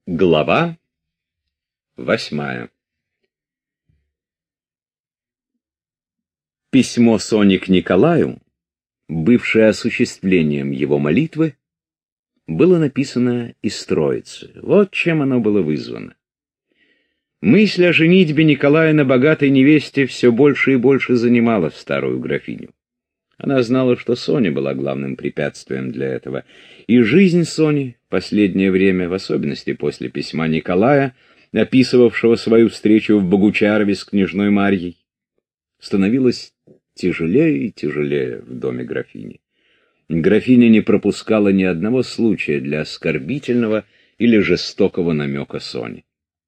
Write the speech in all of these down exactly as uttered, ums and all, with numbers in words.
Глава восьмая. Письмо Сони к Николаю, бывшее осуществлением его молитвы, было написано из Троицы. Вот чем оно было вызвано. Мысль о женитьбе Николая на богатой невесте все больше и больше занимала старую графиню. Она знала, что Соня была главным препятствием для этого, и жизнь Сони в последнее время, в особенности после письма Николая, описывавшего свою встречу в Богучарове с княжной Марьей, становилась тяжелее и тяжелее в доме графини. Графиня не пропускала ни одного случая для оскорбительного или жестокого намека Сони.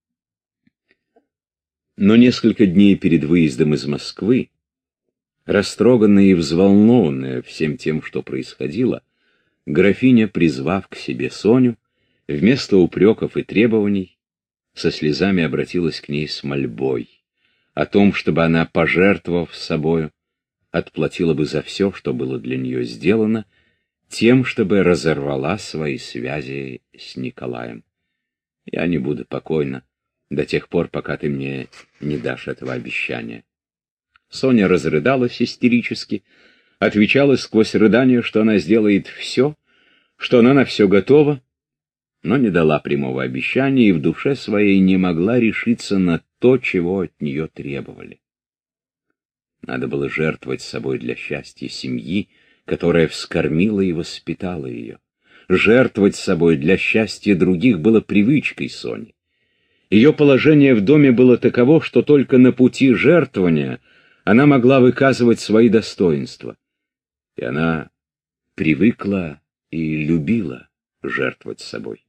Но несколько дней перед выездом из Москвы, растроганная и взволнованная всем тем, что происходило, графиня, призвав к себе Соню, вместо упреков и требований, со слезами обратилась к ней с мольбой о том, чтобы она, пожертвовав собою, отплатила бы за все, что было для нее сделано, тем, чтобы разорвала свои связи с Николаем. Я не буду покойна до тех пор, пока ты мне не дашь этого обещания. Соня разрыдалась истерически, отвечала сквозь рыдание, что она сделает все, что она на все готова, но не дала прямого обещания и в душе своей не могла решиться на то, чего от нее требовали. Надо было жертвовать собой для счастья семьи, которая вскормила и воспитала ее. Жертвовать собой для счастья других было привычкой Сони. Ее положение в доме было таково, что только на пути жертвования она могла выказывать свои достоинства. И она привыкла и любила жертвовать собой.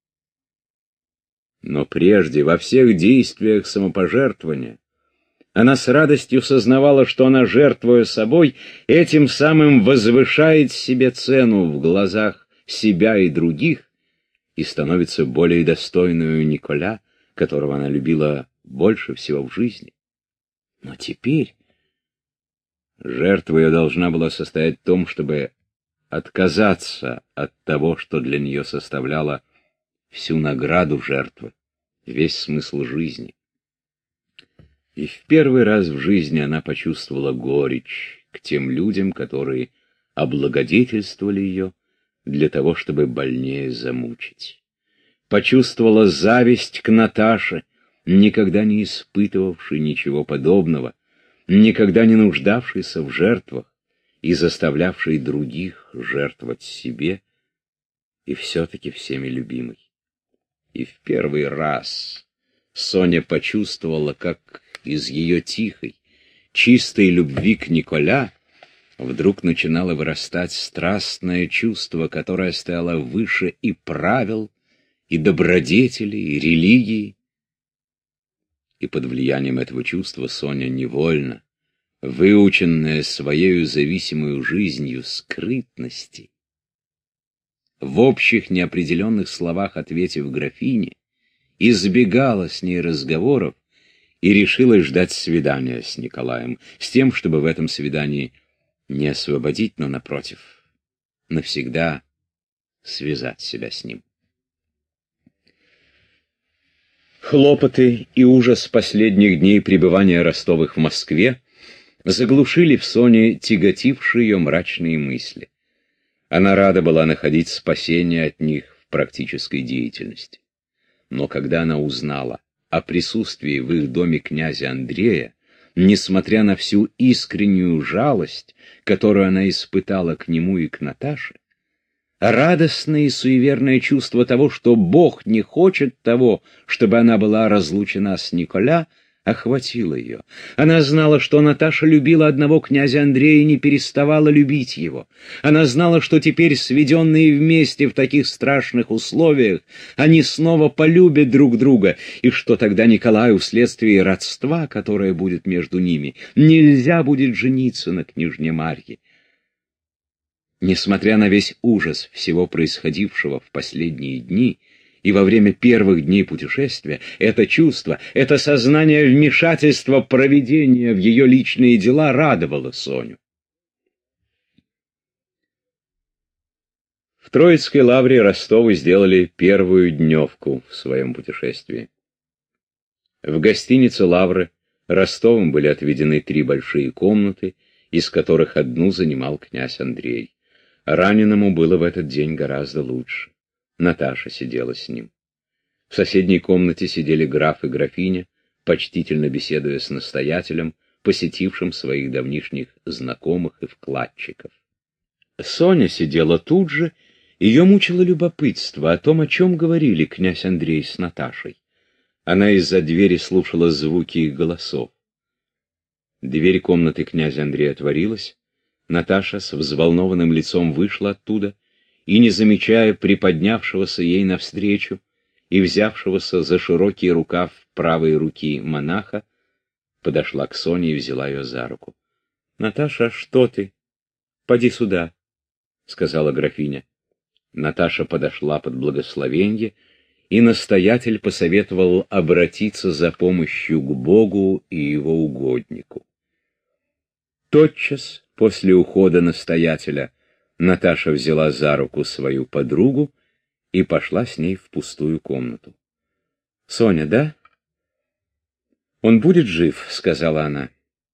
Но прежде, во всех действиях самопожертвования, она с радостью сознавала, что она, жертвуя собой, этим самым возвышает себе цену в глазах себя и других и становится более достойной Николя, которого она любила больше всего в жизни. Но теперь жертва ее должна была состоять в том, чтобы отказаться от того, что для нее составляло всю награду жертвы, весь смысл жизни. И в первый раз в жизни она почувствовала горечь к тем людям, которые облагодетельствовали ее для того, чтобы больнее замучить. Почувствовала зависть к Наташе, никогда не испытывавшей ничего подобного, никогда не нуждавшейся в жертвах и заставлявшей других жертвовать себе, и все-таки всеми любимой. И в первый раз Соня почувствовала, как из ее тихой, чистой любви к Николя вдруг начинало вырастать страстное чувство, которое стояло выше и правил, и добродетелей, и религии. И под влиянием этого чувства Соня невольно, выученная своею зависимой жизнью скрытности, в общих неопределенных словах ответив графине, избегала с ней разговоров и решила ждать свидания с Николаем, с тем, чтобы в этом свидании не освободить, но, напротив, навсегда связать себя с ним. Хлопоты и ужас последних дней пребывания Ростовых в Москве заглушили в Соне тяготившие ее мрачные мысли. Она рада была находить спасение от них в практической деятельности. Но когда она узнала о присутствии в их доме князя Андрея, несмотря на всю искреннюю жалость, которую она испытала к нему и к Наташе, радостное и суеверное чувство того, что Бог не хочет того, чтобы она была разлучена с Николя, охватило ее. Она знала, что Наташа любила одного князя Андрея и не переставала любить его. Она знала, что теперь, сведенные вместе в таких страшных условиях, они снова полюбят друг друга, и что тогда Николаю, вследствие родства, которое будет между ними, нельзя будет жениться на княжне Марье. Несмотря на весь ужас всего происходившего в последние дни, и во время первых дней путешествия, это чувство, это сознание вмешательства провидения в ее личные дела радовало Соню. В В Троицкой лавре Ростовы сделали первую дневку в своем путешествии. В гостинице «Лавры» Ростовым были отведены три большие комнаты, из которых одну занимал князь Андрей. Раненому было в этот день гораздо лучше. Наташа сидела с ним. В соседней комнате сидели граф и графиня, почтительно беседуя с настоятелем, посетившим своих давнишних знакомых и вкладчиков. Соня сидела тут же, ее мучило любопытство о том, о чем говорили князь Андрей с Наташей. Она из-за двери слушала звуки их голосов. Дверь комнаты князя Андрея отворилась, Наташа с взволнованным лицом вышла оттуда и, не замечая приподнявшегося ей навстречу и взявшегося за широкий рукав правой руки монаха, подошла к Соне и взяла ее за руку. — Наташа, что ты? Поди сюда, — сказала графиня. Наташа подошла под благословенье, и настоятель посоветовал обратиться за помощью к Богу и его угоднику. Тотчас после ухода настоятеля Наташа взяла за руку свою подругу и пошла с ней в пустую комнату. — Соня, да? — Он будет жив, — сказала она.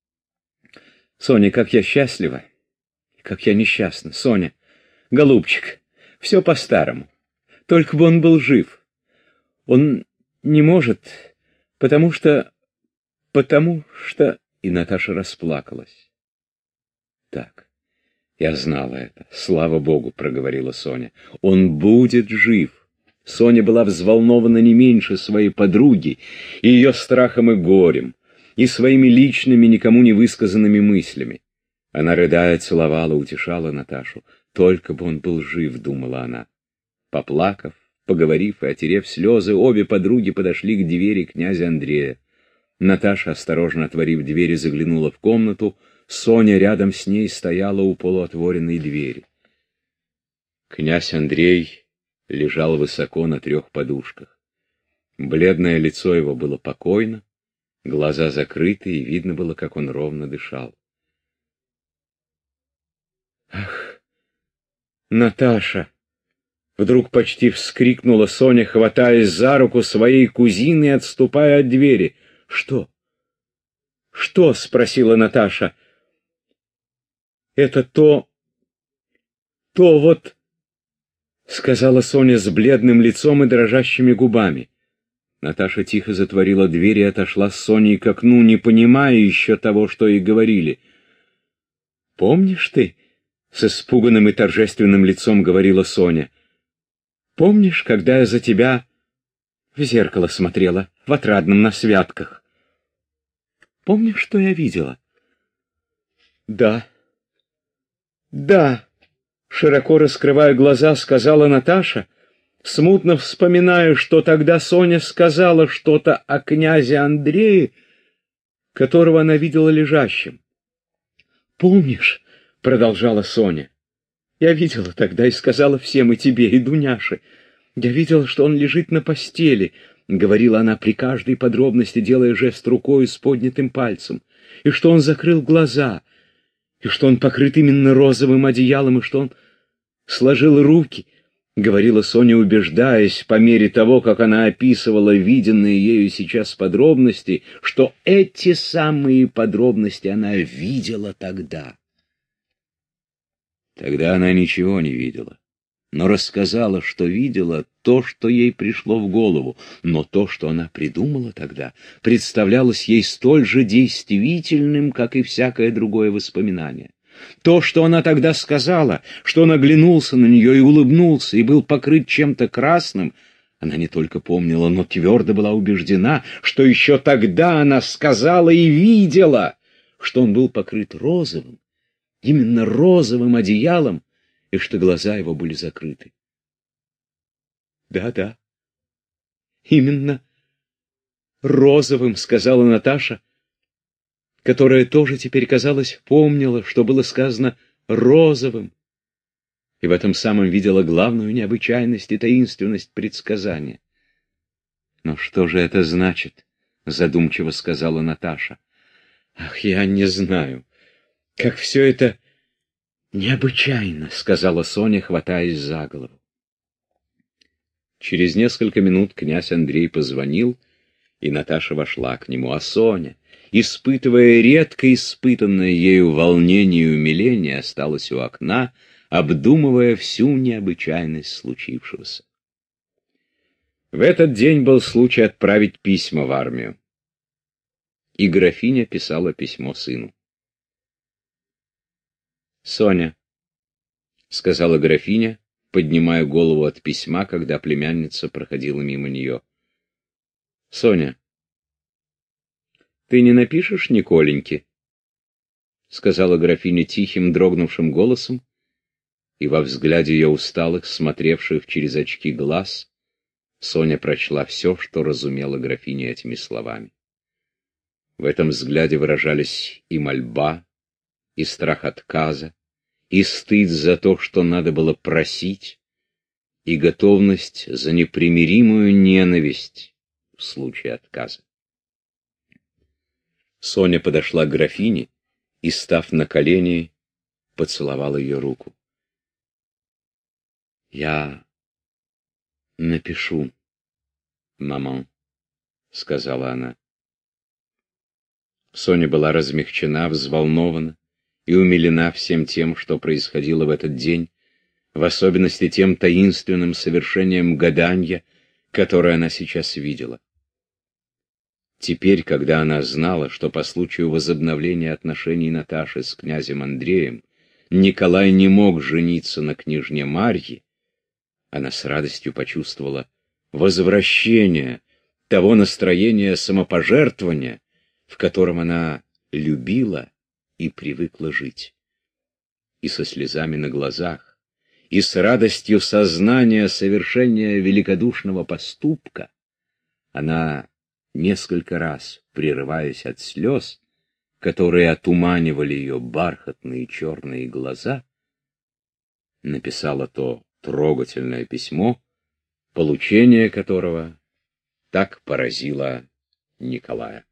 — Соня, как я счастлива, как я несчастна. Соня, голубчик, все по-старому. Только бы он был жив. Он не может, потому что... потому что... И Наташа расплакалась. Так, я знала это. Слава Богу, проговорила Соня. Он будет жив. Соня была взволнована не меньше своей подруги, и ее страхом и горем, и своими личными, никому не высказанными мыслями. Она, рыдая, целовала, утешала Наташу. Только бы он был жив, думала она. Поплакав, поговорив и отерев слезы, обе подруги подошли к двери князя Андрея. Наташа, осторожно отворив дверь, заглянула в комнату. Соня рядом с ней стояла у полуотворенной двери. Князь Андрей лежал высоко на трех подушках. Бледное лицо его было покойно, глаза закрыты, и видно было, как он ровно дышал. «Ах, Наташа!» Вдруг почти вскрикнула Соня, хватаясь за руку своей кузины и отступая от двери. — Что? — Что? — спросила Наташа. — Это то... то вот... — сказала Соня с бледным лицом и дрожащими губами. Наташа тихо затворила дверь и отошла с Соней к окну, не понимая еще того, что ей говорили. — Помнишь ты? — с испуганным и торжественным лицом говорила Соня. Помнишь, когда я за тебя в зеркало смотрела, в отрадном на святках? Помнишь, что я видела? Да. Да, широко раскрывая глаза, сказала Наташа, смутно вспоминая, что тогда Соня сказала что-то о князе Андрее, которого она видела лежащим. Помнишь, продолжала Соня, я видела тогда и сказала всем, и тебе, и Дуняше. Я видела, что он лежит на постели, — говорила она при каждой подробности, делая жест рукой с поднятым пальцем, и что он закрыл глаза, и что он покрыт именно розовым одеялом, и что он сложил руки, — говорила Соня, убеждаясь, по мере того, как она описывала виденные ею сейчас подробности, что эти самые подробности она видела тогда. Тогда она ничего не видела, но рассказала, что видела то, что ей пришло в голову, но то, что она придумала тогда, представлялось ей столь же действительным, как и всякое другое воспоминание. То, что она тогда сказала, что он оглянулся на нее и улыбнулся, и был покрыт чем-то красным, она не только помнила, но твердо была убеждена, что еще тогда она сказала и видела, что он был покрыт розовым, именно розовым одеялом, и что глаза его были закрыты. «Да-да, именно розовым», — сказала Наташа, которая тоже теперь, казалось, помнила, что было сказано розовым, и в этом самом видела главную необычайность и таинственность предсказания. «Но что же это значит?» — задумчиво сказала Наташа. «Ах, я не знаю. Как все это «Необычайно», — сказала Соня, хватаясь за голову. Через несколько минут князь Андрей позвонил, и Наташа вошла к нему, а Соня, испытывая редко испытанное ею волнение и умиление, осталась у окна, обдумывая всю необычайность случившегося. В этот день был случай отправить письма в армию, и графиня писала письмо сыну. «Соня», — сказала графиня, поднимая голову от письма, когда племянница проходила мимо нее. «Соня, ты не напишешь Николеньке?» — сказала графиня тихим, дрогнувшим голосом, и во взгляде ее усталых, смотревших через очки глаз, Соня прочла все, что разумела графиня этими словами. В этом взгляде выражались и мольба, и страх отказа, и стыд за то, что надо было просить, и готовность за непримиримую ненависть в случае отказа. Соня подошла к графине и, став на колени, поцеловала ее руку. «Я напишу, маман», — сказала она. Соня была размягчена, взволнована и умилена всем тем, что происходило в этот день, в особенности тем таинственным совершением гаданья, которое она сейчас видела. Теперь, когда она знала, что по случаю возобновления отношений Наташи с князем Андреем Николай не мог жениться на княжне Марье, она с радостью почувствовала возвращение того настроения самопожертвования, в котором она любила и привыкла жить. И со слезами на глазах, и с радостью сознания совершения великодушного поступка, она несколько раз, прерываясь от слез, которые отуманивали ее бархатные черные глаза, написала то трогательное письмо, получение которого так поразило Николая.